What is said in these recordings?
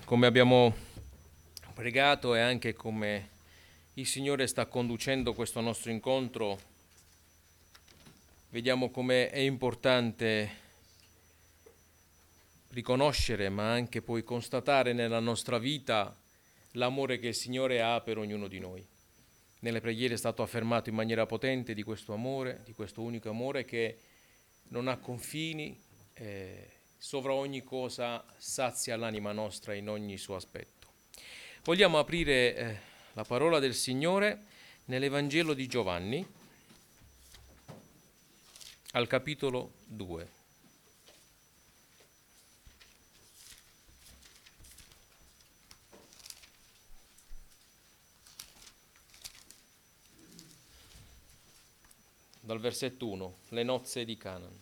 come abbiamo pregato e anche come il Signore sta conducendo questo nostro incontro, vediamo come è importante riconoscere, ma anche poi constatare nella nostra vita l'amore che il Signore ha per ognuno di noi. Nelle preghiere è stato affermato in maniera potente di questo amore, di questo unico amore che non ha confini, sovra ogni cosa sazia l'anima nostra in ogni suo aspetto. Vogliamo aprire la parola del Signore nell'Evangelo di Giovanni, al capitolo 2. Dal versetto 1, le nozze di Canaan.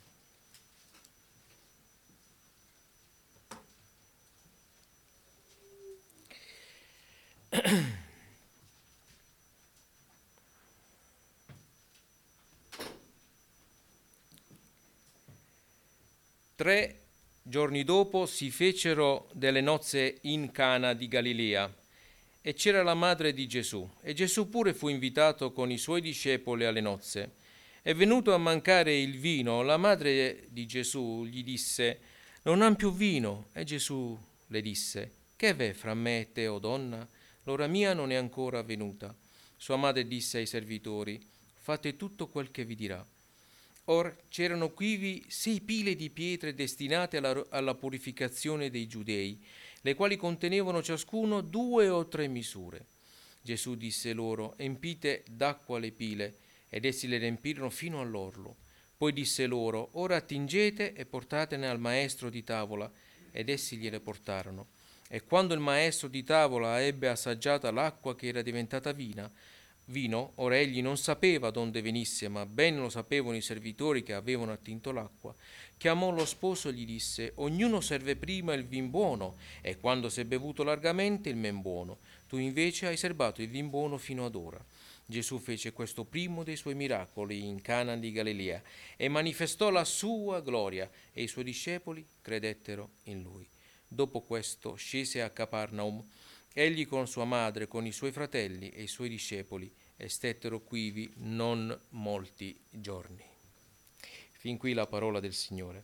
Tre giorni dopo si fecero delle nozze in Cana di Galilea e c'era la madre di Gesù e Gesù pure fu invitato con i suoi discepoli alle nozze. È venuto a mancare il vino, la madre di Gesù gli disse: non han più vino. E Gesù le disse: che v'è fra me e te, o donna? L'ora mia non è ancora venuta. Sua madre disse ai servitori: fate tutto quel che vi dirà. Or c'erano quivi 6 pile di pietre destinate alla purificazione dei giudei, le quali contenevano ciascuno 2 o 3 misure. Gesù disse loro: empite d'acqua le pile, ed essi le riempirono fino all'orlo. Poi disse loro: ora attingete e portatene al maestro di tavola, ed essi gliele portarono. E quando il maestro di tavola ebbe assaggiata l'acqua che era diventata vino, ora egli non sapeva donde venisse, ma ben lo sapevano i servitori che avevano attinto l'acqua. Chiamò lo sposo e gli disse: ognuno serve prima il vin buono, e quando si è bevuto largamente il men buono. Tu invece hai serbato il vin buono fino ad ora. Gesù fece questo primo dei suoi miracoli in Cana di Galilea e manifestò la sua gloria, e i suoi discepoli credettero in lui. Dopo questo scese a Capernaum. Egli con sua madre, con i suoi fratelli e i suoi discepoli, e stettero quivi non molti giorni. Fin qui la parola del Signore.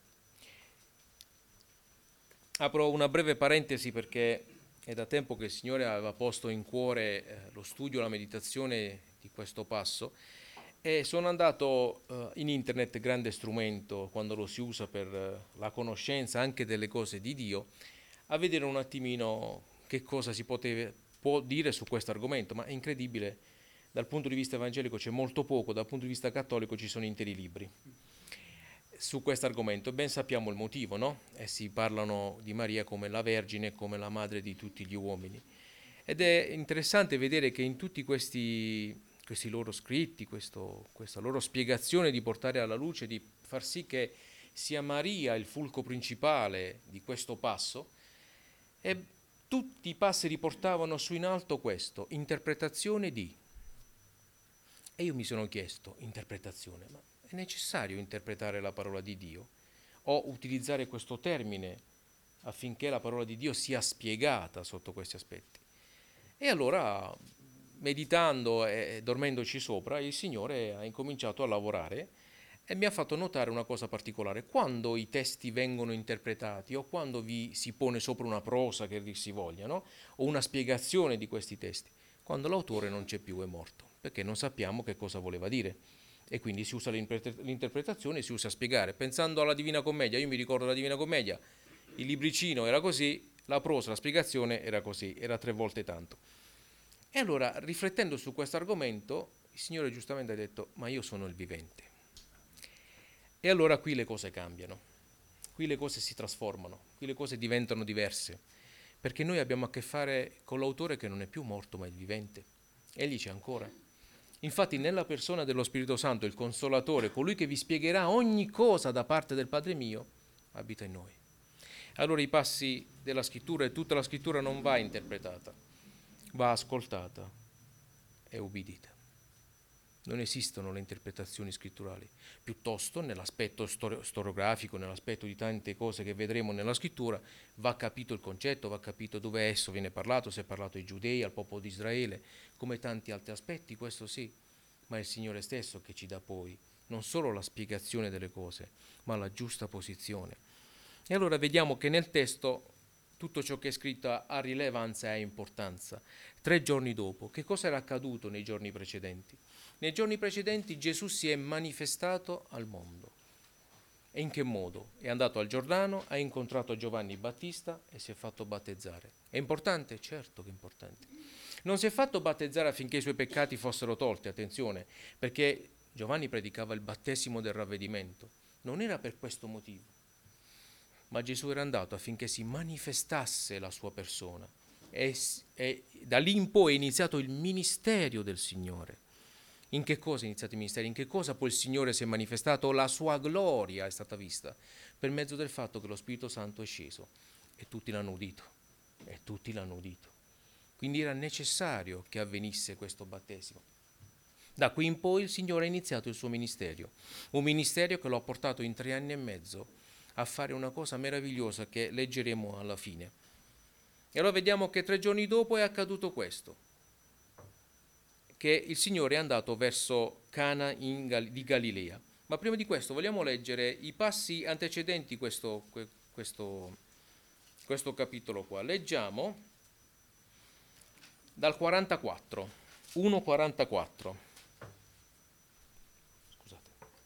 Apro una breve parentesi perché è da tempo che il Signore aveva posto in cuore lo studio, la meditazione di questo passo, e sono andato in internet, grande strumento quando lo si usa per la conoscenza anche delle cose di Dio, a vedere un attimino che cosa può dire su questo argomento, ma è incredibile, dal punto di vista evangelico c'è molto poco, dal punto di vista cattolico ci sono interi libri su questo argomento. Ben sappiamo il motivo, no? Essi parlano di Maria come la Vergine, come la madre di tutti gli uomini. Ed è interessante vedere che in tutti questi loro scritti, questa loro spiegazione di portare alla luce, di far sì che sia Maria il fulcro principale di questo passo, e tutti i passi riportavano su in alto questo: interpretazione di. E io mi sono chiesto: interpretazione, ma è necessario interpretare la parola di Dio? O utilizzare questo termine affinché la parola di Dio sia spiegata sotto questi aspetti? E allora, meditando e dormendoci sopra, il Signore ha incominciato a lavorare e mi ha fatto notare una cosa particolare: quando i testi vengono interpretati o quando vi si pone sopra una prosa che dir si voglia, no? O una spiegazione di questi testi, quando l'autore non c'è più, è morto, perché non sappiamo che cosa voleva dire. E quindi si usa l'interpretazione, si usa a spiegare. Pensando alla Divina Commedia, io mi ricordo la Divina Commedia, il libricino era così, la prosa, la spiegazione era così, era 3 volte tanto. E allora, riflettendo su questo argomento, il Signore giustamente ha detto: ma io sono il vivente. E allora qui le cose cambiano, qui le cose si trasformano, qui le cose diventano diverse, perché noi abbiamo a che fare con l'autore che non è più morto ma è vivente. Egli c'è ancora. Infatti nella persona dello Spirito Santo, il Consolatore, colui che vi spiegherà ogni cosa da parte del Padre mio, abita in noi. Allora i passi della Scrittura e tutta la Scrittura non va interpretata, va ascoltata e ubbidita. Non esistono le interpretazioni scritturali, piuttosto nell'aspetto storiografico, nell'aspetto di tante cose che vedremo nella scrittura, va capito il concetto, va capito dove esso viene parlato, se è parlato ai giudei, al popolo di Israele, come tanti altri aspetti, questo sì, ma è il Signore stesso che ci dà poi non solo la spiegazione delle cose, ma la giusta posizione. E allora vediamo che nel testo tutto ciò che è scritto ha rilevanza e ha importanza. 3 giorni dopo, che cosa era accaduto nei giorni precedenti? Nei giorni precedenti Gesù si è manifestato al mondo. E in che modo? È andato al Giordano, ha incontrato Giovanni Battista e si è fatto battezzare. È importante? Certo che è importante. Non si è fatto battezzare affinché i suoi peccati fossero tolti, attenzione, perché Giovanni predicava il battesimo del ravvedimento. Non era per questo motivo, ma Gesù era andato affinché si manifestasse la sua persona. E da lì in poi è iniziato il ministero del Signore. In che cosa è iniziato il ministero? In che cosa poi il Signore si è manifestato? La sua gloria è stata vista per mezzo del fatto che lo Spirito Santo è sceso e tutti l'hanno udito. E tutti l'hanno udito. Quindi era necessario che avvenisse questo battesimo. Da qui in poi il Signore ha iniziato il suo ministero, un ministero che lo ha portato in 3 anni e mezzo a fare una cosa meravigliosa che leggeremo alla fine. E allora vediamo che 3 giorni dopo è accaduto questo, che il Signore è andato verso Cana di Galilea. Ma prima di questo vogliamo leggere i passi antecedenti questo capitolo qua. Leggiamo dal 44, 1:44. Scusate.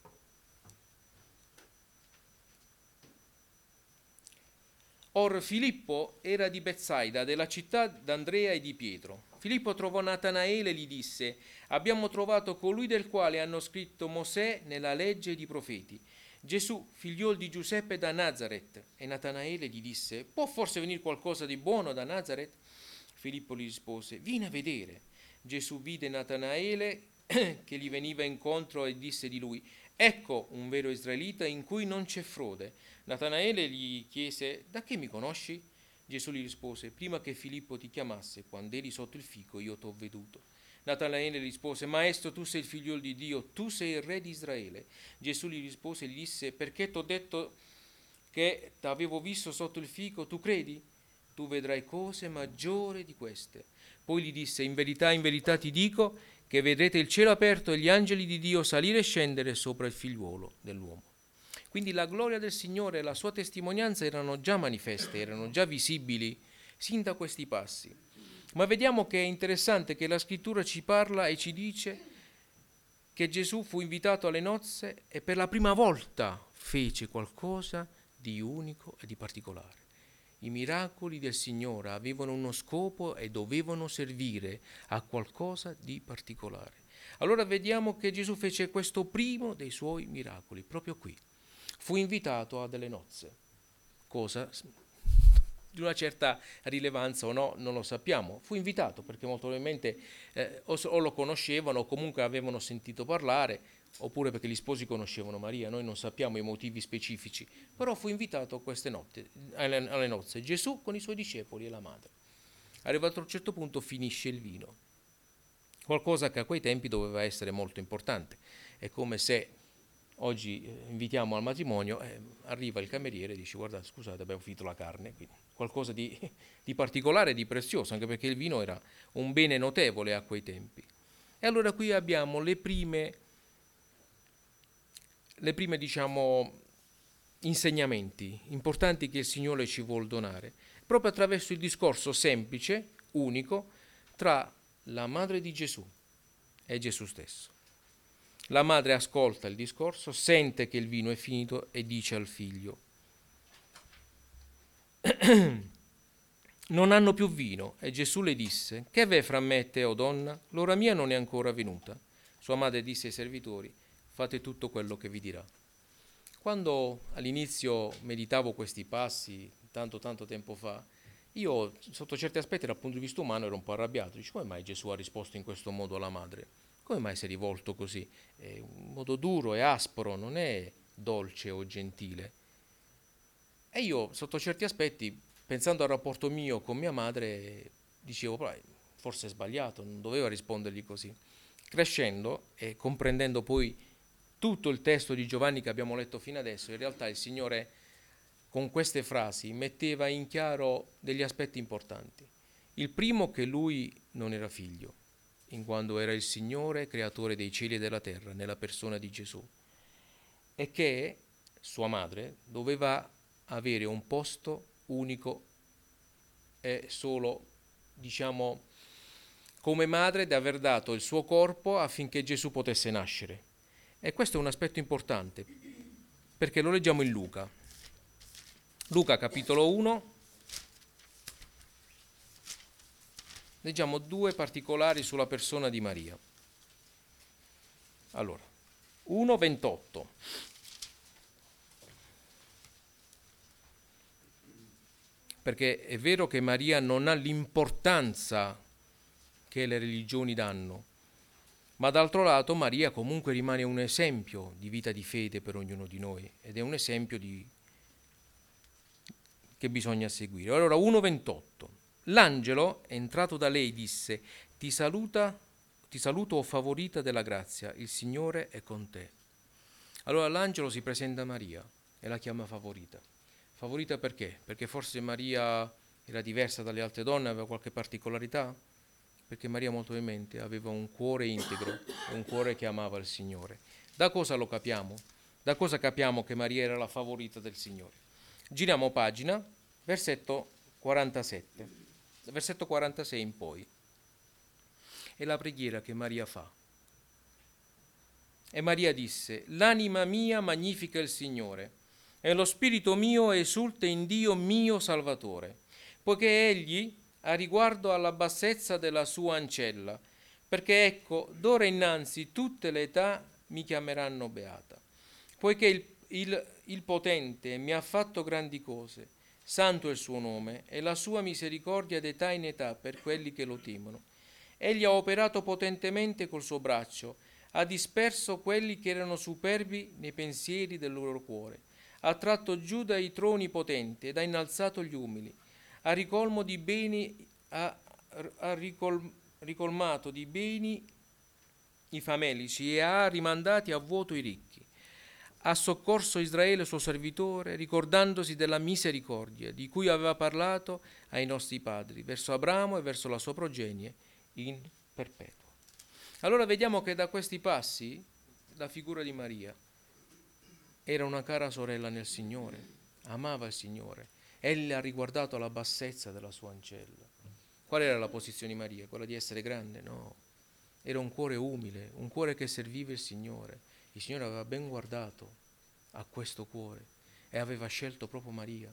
Or Filippo era di Betsaida, della città d'Andrea e di Pietro. Filippo trovò Natanaele e gli disse: abbiamo trovato colui del quale hanno scritto Mosè nella legge e i profeti, Gesù, figliuol di Giuseppe da Nazaret. E Natanaele gli disse: può forse venire qualcosa di buono da Nazaret? Filippo gli rispose: vieni a vedere. Gesù vide Natanaele che gli veniva incontro e disse di lui: ecco un vero israelita in cui non c'è frode. Natanaele gli chiese: da che mi conosci? Gesù gli rispose: prima che Filippo ti chiamasse, quando eri sotto il fico, io t'ho veduto. Natanaele rispose: maestro, tu sei il figliolo di Dio, tu sei il re di Israele. Gesù gli rispose e gli disse: perché t'ho detto che t'avevo visto sotto il fico, tu credi? Tu vedrai cose maggiori di queste. Poi gli disse: in verità ti dico che vedrete il cielo aperto e gli angeli di Dio salire e scendere sopra il figliuolo dell'uomo. Quindi la gloria del Signore e la sua testimonianza erano già manifeste, erano già visibili sin da questi passi. Ma vediamo che è interessante che la scrittura ci parla e ci dice che Gesù fu invitato alle nozze e per la prima volta fece qualcosa di unico e di particolare. I miracoli del Signore avevano uno scopo e dovevano servire a qualcosa di particolare. Allora vediamo che Gesù fece questo primo dei suoi miracoli, proprio qui. Fu invitato a delle nozze, cosa di una certa rilevanza o no, non lo sappiamo. Fu invitato perché molto probabilmente o lo conoscevano o comunque avevano sentito parlare, oppure perché gli sposi conoscevano Maria, noi non sappiamo i motivi specifici, però fu invitato a queste notti, alle nozze, Gesù con i suoi discepoli e la madre. Arrivato a un certo punto finisce il vino, qualcosa che a quei tempi doveva essere molto importante. È come se oggi invitiamo al matrimonio, arriva il cameriere e dice: guardate, scusate, abbiamo finito la carne, quindi qualcosa di particolare e di prezioso, anche perché il vino era un bene notevole a quei tempi. E allora qui abbiamo le prime diciamo, insegnamenti importanti che il Signore ci vuol donare, proprio attraverso il discorso semplice, unico, tra la madre di Gesù e Gesù stesso. La madre ascolta il discorso, sente che il vino è finito e dice al figlio: non hanno più vino. E Gesù le disse: che v'è fra me e te, o donna? L'ora mia non è ancora venuta. Sua madre disse ai servitori: fate tutto quello che vi dirà. Quando all'inizio meditavo questi passi, tanto tempo fa, io sotto certi aspetti dal punto di vista umano ero un po' arrabbiato. Dice: come mai Gesù ha risposto in questo modo alla madre? Come mai si è rivolto così? È un modo duro e aspro, non è dolce o gentile. E io sotto certi aspetti, pensando al rapporto mio con mia madre, dicevo: forse è sbagliato, non doveva rispondergli così. Crescendo e comprendendo poi tutto il testo di Giovanni che abbiamo letto fino adesso, in realtà il Signore con queste frasi metteva in chiaro degli aspetti importanti. Il primo, che lui non era figlio, in quanto era il Signore, creatore dei cieli e della terra, nella persona di Gesù, e che sua madre doveva avere un posto unico e solo, diciamo, come madre di aver dato il suo corpo affinché Gesù potesse nascere. E questo è un aspetto importante, perché lo leggiamo in Luca. Luca capitolo 1, leggiamo due particolari sulla persona di Maria. Allora, 1:28. Perché è vero che Maria non ha l'importanza che le religioni danno, ma d'altro lato Maria comunque rimane un esempio di vita di fede per ognuno di noi ed è un esempio che bisogna seguire. Allora 1:28. L'angelo, entrato da lei, disse: ti saluto, o favorita della grazia, il Signore è con te. Allora l'angelo si presenta a Maria e la chiama favorita. Favorita perché? Perché forse Maria era diversa dalle altre donne, aveva qualche particolarità? Perché Maria molto probabilmente aveva un cuore integro e un cuore che amava il Signore. Da cosa lo capiamo? Da cosa capiamo che Maria era la favorita del Signore? Giriamo pagina, versetto 47, versetto 46 in poi. È la preghiera che Maria fa. E Maria disse: l'anima mia magnifica il Signore, e lo spirito mio esulta in Dio mio Salvatore, poiché egli ha riguardo alla bassezza della sua ancella, perché ecco, d'ora innanzi tutte le età mi chiameranno beata, poiché il potente mi ha fatto grandi cose, santo è il suo nome, e la sua misericordia d'età in età per quelli che lo temono. Egli ha operato potentemente col suo braccio, ha disperso quelli che erano superbi nei pensieri del loro cuore, ha tratto giù dai troni potenti ed ha innalzato gli umili, ha ricolmo di beni, ricolmato di beni i famelici e ha rimandati a vuoto i ricchi. Ha soccorso Israele suo servitore, ricordandosi della misericordia di cui aveva parlato ai nostri padri, verso Abramo e verso la sua progenie in perpetuo. Allora vediamo che da questi passi la figura di Maria era una cara sorella nel Signore, amava il Signore, egli ha riguardato la bassezza della sua ancella. Qual era la posizione di Maria? Quella di essere grande? No, era un cuore umile, un cuore che serviva il Signore. Il Signore aveva ben guardato a questo cuore e aveva scelto proprio Maria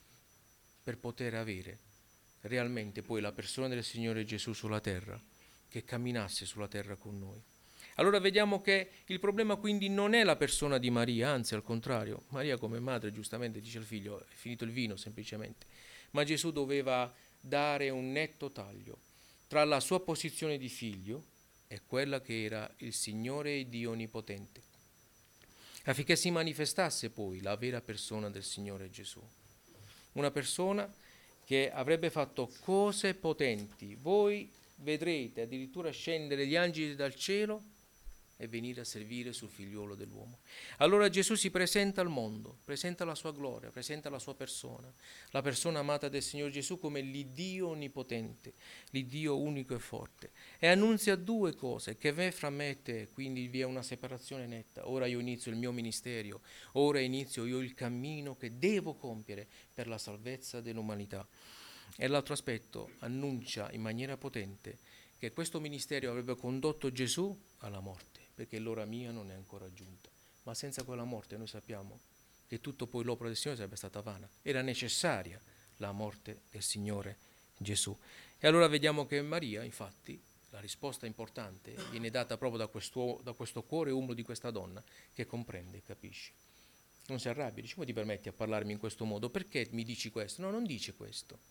per poter avere realmente poi la persona del Signore Gesù sulla terra, che camminasse sulla terra con noi. Allora vediamo che il problema quindi non è la persona di Maria, anzi al contrario, Maria come madre giustamente dice al figlio: è finito il vino semplicemente, ma Gesù doveva dare un netto taglio tra la sua posizione di figlio e quella che era il Signore e Dio Onnipotente, affinché si manifestasse poi la vera persona del Signore Gesù, una persona che avrebbe fatto cose potenti. Voi vedrete addirittura scendere gli angeli dal cielo e venire a servire sul figliuolo dell'uomo. Allora Gesù si presenta al mondo, presenta la sua gloria, presenta la sua persona, la persona amata del Signore Gesù come l'Iddio onnipotente, l'Iddio unico e forte, e annunzia due cose: che è fra me e te, quindi vi è una separazione netta. Ora io inizio il mio ministero, ora inizio io il cammino che devo compiere per la salvezza dell'umanità. E l'altro aspetto, annuncia in maniera potente che questo ministero avrebbe condotto Gesù alla morte, perché l'ora mia non è ancora giunta. Ma senza quella morte noi sappiamo che tutto poi l'opera del Signore sarebbe stata vana. Era necessaria la morte del Signore Gesù. E allora vediamo che Maria, infatti, la risposta importante viene data proprio da questo cuore umile di questa donna che comprende e capisce. Non si arrabbia, dice: come ti permetti a parlarmi in questo modo? Perché mi dici questo? No, non dice questo.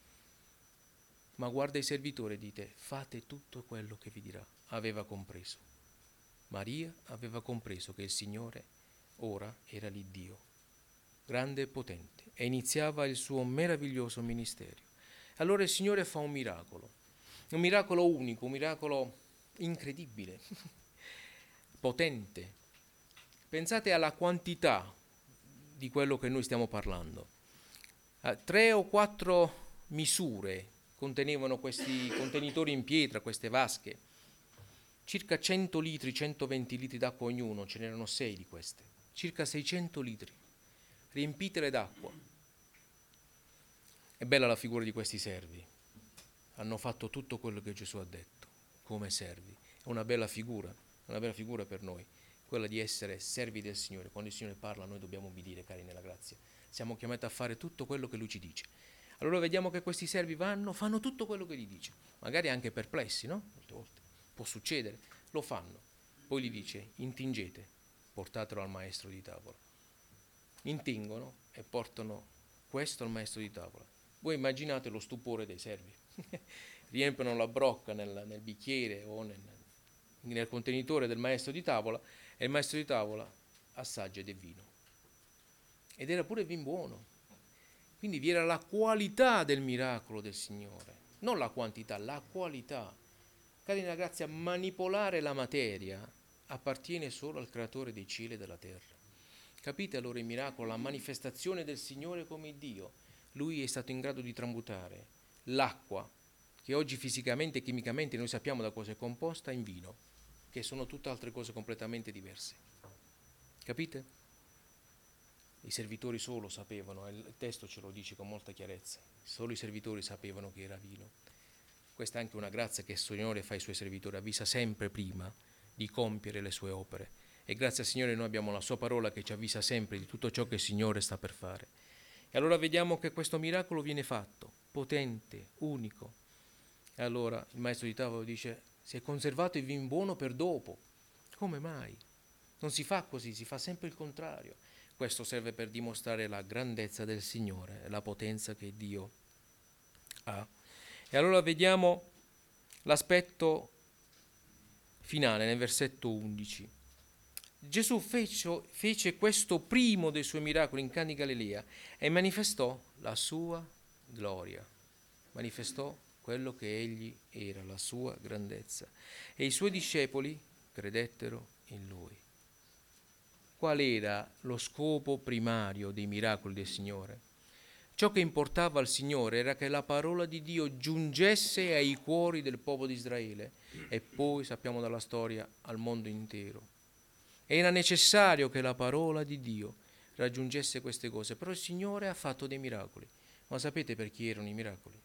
Ma guarda i servitori e dite: fate tutto quello che vi dirà. Aveva compreso. Maria aveva compreso che il Signore ora era l'Iddio, grande e potente, e iniziava il suo meraviglioso ministero. Allora il Signore fa un miracolo unico, un miracolo incredibile. potente. Pensate alla quantità di quello che noi stiamo parlando. 3 o 4 misure contenevano questi contenitori in pietra, queste vasche. Circa 100 litri, 120 litri d'acqua ognuno, ce n'erano 6 di queste. Circa 600 litri, riempitele d'acqua. È bella la figura di questi servi. Hanno fatto tutto quello che Gesù ha detto, come servi. È una bella figura per noi, quella di essere servi del Signore. Quando il Signore parla noi dobbiamo obbedire, cari nella grazia. Siamo chiamati a fare tutto quello che Lui ci dice. Allora vediamo che questi servi fanno tutto quello che gli dice. Magari anche perplessi, no? Molte volte. Può succedere. Lo fanno. Poi gli dice, intingete, portatelo al maestro di tavola. Intingono e portano questo al maestro di tavola. Voi immaginate lo stupore dei servi. Riempiono la brocca nel bicchiere o nel contenitore del maestro di tavola e il maestro di tavola assaggia ed è vino. Ed era pure vin buono. Quindi vi era la qualità del miracolo del Signore, non la quantità, la qualità. Cari nella grazia, manipolare la materia appartiene solo al creatore dei cieli e della terra. Capite allora il miracolo, la manifestazione del Signore come Dio? Lui è stato in grado di tramutare l'acqua, che oggi fisicamente e chimicamente noi sappiamo da cosa è composta, in vino, che sono tutte altre cose completamente diverse. Capite? I servitori solo sapevano, il testo ce lo dice con molta chiarezza, solo i servitori sapevano che era vino. Questa è anche una grazia che il Signore fa ai Suoi servitori, avvisa sempre prima di compiere le Sue opere. E grazie al Signore noi abbiamo la Sua parola che ci avvisa sempre di tutto ciò che il Signore sta per fare. E allora vediamo che questo miracolo viene fatto, potente, unico. E allora il maestro di tavola dice, si è conservato il vin buono per dopo. Come mai? Non si fa così, si fa sempre il contrario. Questo serve per dimostrare la grandezza del Signore e la potenza che Dio ha. E allora vediamo l'aspetto finale nel versetto 11. Gesù fece questo primo dei suoi miracoli in Cana di Galilea e manifestò la sua gloria, manifestò quello che egli era, la sua grandezza. E i suoi discepoli credettero in lui. Qual era lo scopo primario dei miracoli del Signore? Ciò che importava al Signore era che la parola di Dio giungesse ai cuori del popolo di Israele e poi, sappiamo dalla storia, al mondo intero. Era necessario che la parola di Dio raggiungesse queste cose, però il Signore ha fatto dei miracoli. Ma sapete per chi erano i miracoli?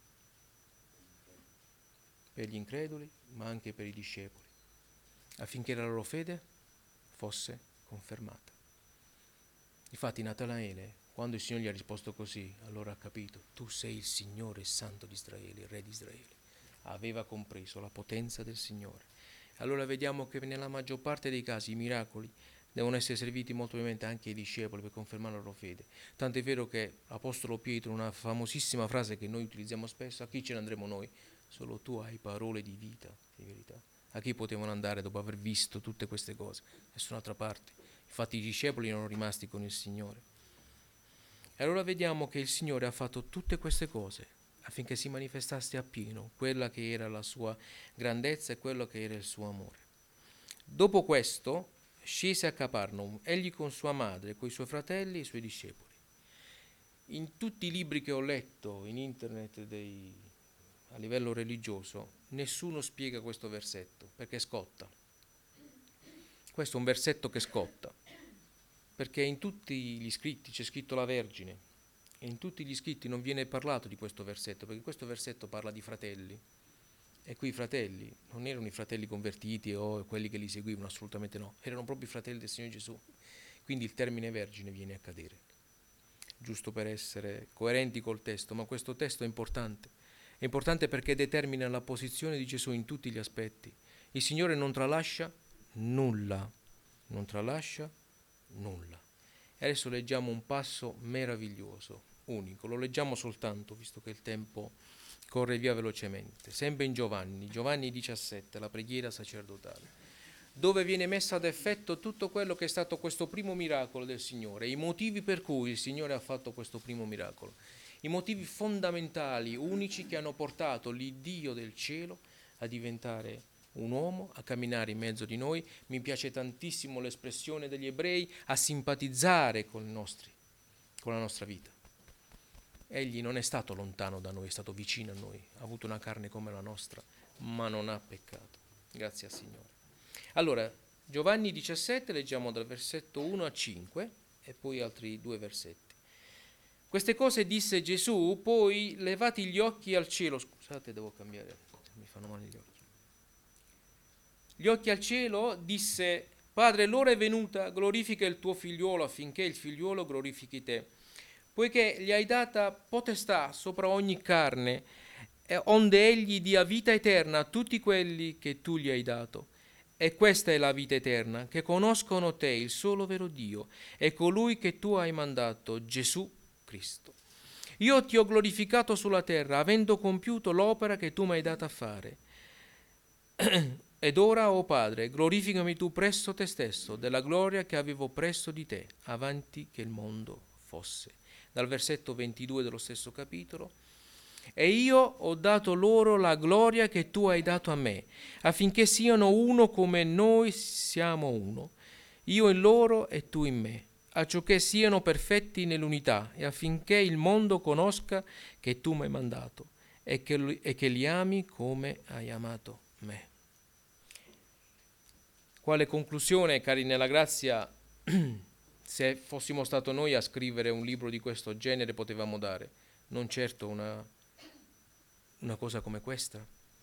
Per gli increduli, ma anche per i discepoli, affinché la loro fede fosse confermata. Infatti Natanaele, quando il Signore gli ha risposto così, allora ha capito, tu sei il Signore Santo di Israele, il Re di Israele. Aveva compreso la potenza del Signore. Allora vediamo che nella maggior parte dei casi i miracoli devono essere serviti molto ovviamente anche ai discepoli per confermare la loro fede. Tanto è vero che l'Apostolo Pietro, una famosissima frase che noi utilizziamo spesso, a chi ce ne andremo noi? Solo tu hai parole di vita, di verità. A chi potevano andare dopo aver visto tutte queste cose? Nessun'altra parte. Infatti i discepoli erano rimasti con il Signore. E allora vediamo che il Signore ha fatto tutte queste cose affinché si manifestasse appieno quella che era la sua grandezza e quello che era il suo amore. Dopo questo scese a Capernaum, egli con sua madre, con i suoi fratelli e i suoi discepoli. In tutti i libri che ho letto in internet a livello religioso, nessuno spiega questo versetto, perché scotta. Questo è un versetto che scotta, perché in tutti gli scritti c'è scritto la Vergine, e in tutti gli scritti non viene parlato di questo versetto, perché questo versetto parla di fratelli, e quei fratelli non erano i fratelli convertiti o quelli che li seguivano, assolutamente no, erano proprio i fratelli del Signore Gesù. Quindi il termine Vergine viene a cadere, giusto per essere coerenti col testo, ma questo testo è importante perché determina la posizione di Gesù in tutti gli aspetti. Il Signore non tralascia nulla, non tralascia nulla. E adesso leggiamo un passo meraviglioso, unico, lo leggiamo soltanto, visto che il tempo corre via velocemente, sempre in Giovanni 17, la preghiera sacerdotale, dove viene messo ad effetto tutto quello che è stato questo primo miracolo del Signore, i motivi per cui il Signore ha fatto questo primo miracolo, i motivi fondamentali, unici, che hanno portato l'Iddio del cielo a diventare un uomo a camminare in mezzo di noi. Mi piace tantissimo l'espressione degli ebrei, a simpatizzare con la nostra vita. Egli non è stato lontano da noi, è stato vicino a noi, ha avuto una carne come la nostra, ma non ha peccato. Grazie al Signore. Allora, Giovanni 17, leggiamo dal versetto 1 a 5 e poi altri 2 versetti. Queste cose disse Gesù, poi levati gli occhi al cielo, scusate, devo cambiare, mi fanno male gli occhi. Gli occhi al cielo, disse, Padre, l'ora è venuta, glorifica il tuo figliuolo affinché il figliuolo glorifichi te, poiché gli hai data potestà sopra ogni carne, onde egli dia vita eterna a tutti quelli che tu gli hai dato. E questa è la vita eterna, che conoscono te, il solo vero Dio, e colui che tu hai mandato, Gesù Cristo. Io ti ho glorificato sulla terra, avendo compiuto l'opera che tu mi hai data a fare. Ed ora, o Padre, glorificami tu presso te stesso, della gloria che avevo presso di te, avanti che il mondo fosse. Dal versetto 22 dello stesso capitolo. E io ho dato loro la gloria che tu hai dato a me, affinché siano uno come noi siamo uno, io in loro e tu in me, acciò che siano perfetti nell'unità, e affinché il mondo conosca che tu mi hai mandato e che li ami come hai amato me. Quale conclusione, cari nella grazia, se fossimo stato noi a scrivere un libro di questo genere potevamo dare? Non certo una cosa come questa.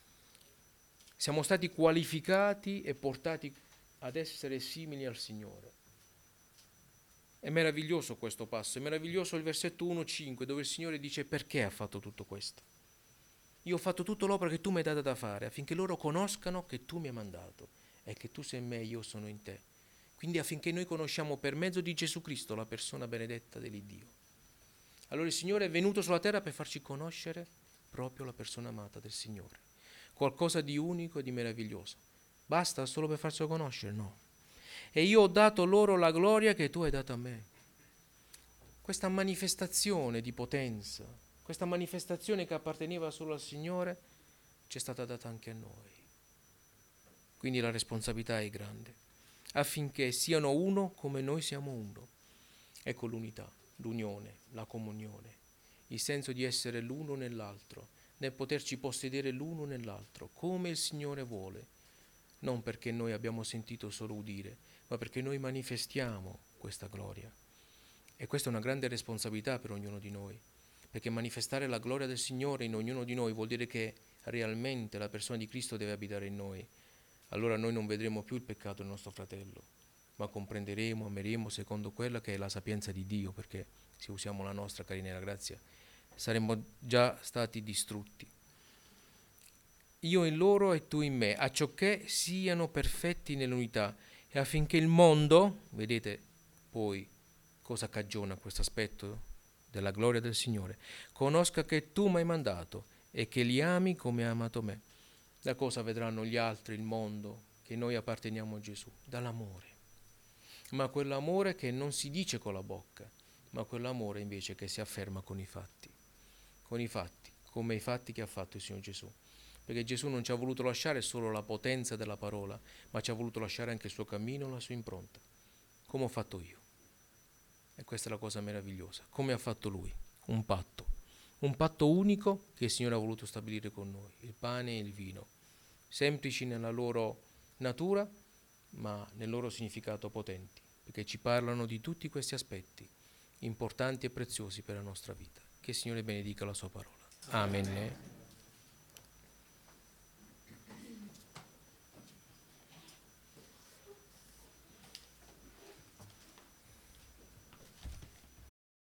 Siamo stati qualificati e portati ad essere simili al Signore. È meraviglioso questo passo, è meraviglioso il versetto 1-5 dove il Signore dice perché ha fatto tutto questo. Io ho fatto tutta l'opera che tu mi hai data da fare affinché loro conoscano che tu mi hai mandato e che tu sei in me e io sono in te. Quindi affinché noi conosciamo per mezzo di Gesù Cristo la persona benedetta dell'Iddio. Allora il Signore è venuto sulla terra per farci conoscere proprio la persona amata del Signore. Qualcosa di unico e di meraviglioso. Basta solo per farselo conoscere? No. E io ho dato loro la gloria che tu hai dato a me. Questa manifestazione di potenza, questa manifestazione che apparteneva solo al Signore, ci è stata data anche a noi. Quindi la responsabilità è grande, affinché siano uno come noi siamo uno. Ecco l'unità, l'unione, la comunione, il senso di essere l'uno nell'altro, nel poterci possedere l'uno nell'altro, come il Signore vuole, non perché noi abbiamo sentito solo udire, ma perché noi manifestiamo questa gloria. E questa è una grande responsabilità per ognuno di noi, perché manifestare la gloria del Signore in ognuno di noi vuol dire che realmente la persona di Cristo deve abitare in noi. Allora noi non vedremo più il peccato del nostro fratello, ma comprenderemo, ameremo secondo quella che è la sapienza di Dio, perché se usiamo la nostra, cari nella grazia, saremmo già stati distrutti. Io in loro e tu in me, acciocché siano perfetti nell'unità, e affinché il mondo, vedete poi cosa cagiona questo aspetto della gloria del Signore, conosca che tu mi hai mandato e che li ami come hai amato me. Da cosa vedranno gli altri, il mondo, che noi apparteniamo a Gesù? Dall'amore. Ma quell'amore che non si dice con la bocca, ma quell'amore invece che si afferma con i fatti, come i fatti che ha fatto il Signore Gesù. Perché Gesù non ci ha voluto lasciare solo la potenza della parola, ma ci ha voluto lasciare anche il suo cammino, la sua impronta, come ho fatto io. E questa è la cosa meravigliosa, come ha fatto Lui, un patto unico che il Signore ha voluto stabilire con noi, il pane e il vino, semplici nella loro natura, ma nel loro significato potenti, perché ci parlano di tutti questi aspetti importanti e preziosi per la nostra vita. Che il Signore benedica la sua parola. Amen.